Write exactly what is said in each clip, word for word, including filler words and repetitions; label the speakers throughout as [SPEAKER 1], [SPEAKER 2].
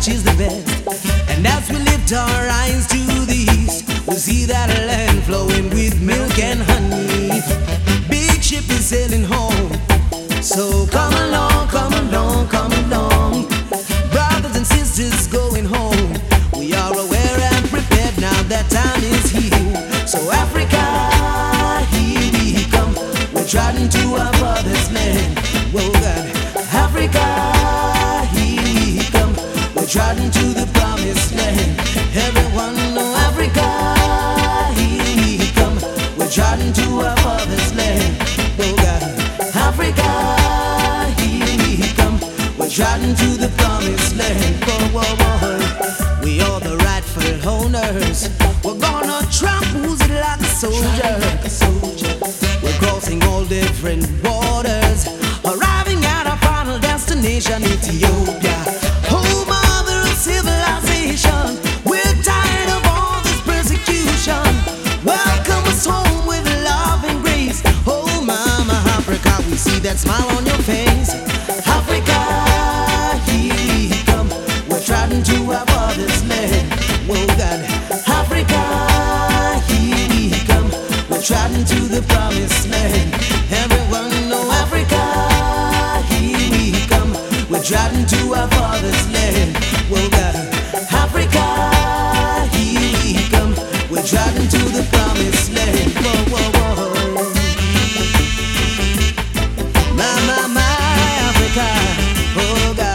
[SPEAKER 1] which is the best. And as we lift our eyes to the east, we see that land flowing with milk and honey. Big ship is sailing home, so come along, come along, come along. Brothers and sisters going home, we are aware and prepared now that time is here. So Africa, here we come, we're trotting to our father's land. Whoa, God, Africa, here we come, we're trotting to the promised land. Everyone know Africa, here we come, we're trotting to our father's land. Whoa, God, Africa, here we come, we're trotting to the promised land. Whoa, whoa, whoa, we are the rightful owners. We're gonna trample it like a soldier. We're crossing all different waters, arriving at our final destination, Ethiopia, home mother of civilization. We're tired of all this persecution. Welcome us home with love and grace. Oh, Mama Africa, we see that smile on your face. Africa, here we come, we're trotting to our father's land. Oh, God, Africa, here we come, we're trotting to the promised land. Everyone know Africa, here we come, we're trotting to our father's land. Oh, God, Africa, here we come, we're trotting to the promised land. Whoa, whoa, whoa. My, my, my Africa, oh, God.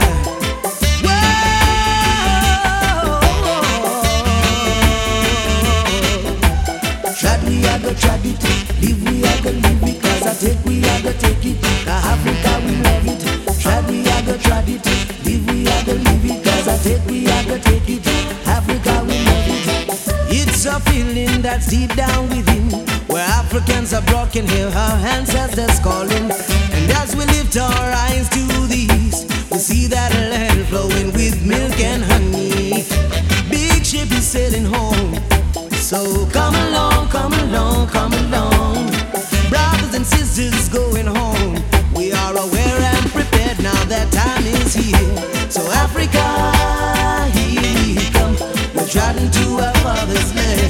[SPEAKER 1] Trad we a go trad it, live we a go live it, cause I take we a go take it, cause Africa we love it. Trad we a go trad it, live we a go live it, cause I take we a go take it, Africa we love it. It's a feeling that's deep down within, where Africans are broken, hear our ancestors calling. And as we lift our eyes to the east, we see that land flowing with milk and honey. Big ship is sailing home, so come along, come along, come along. Brothers and sisters going home, we are aware and prepared now that time is here. So Africa, here we come, we're trotting to our father's land.